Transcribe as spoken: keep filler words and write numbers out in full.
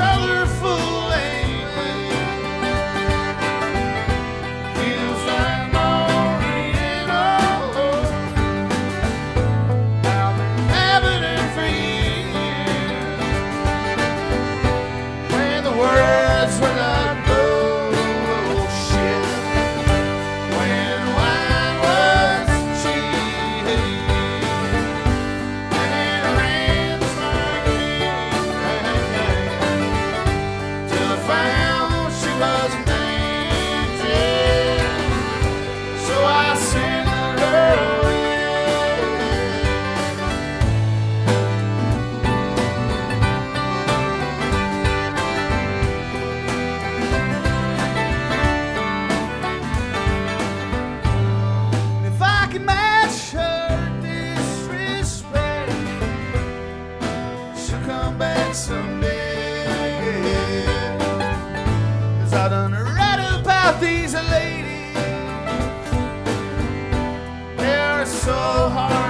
colorful England. Feels like Maureen, oh, I've been having it for years. When the words were not bullshit, when wine was cheap, and it rains like rain, till I found she wasn't dancing, so I sent her away. If I can match her disrespect, she'll come back someday. 'Cause I done read about these ladies. They're so hard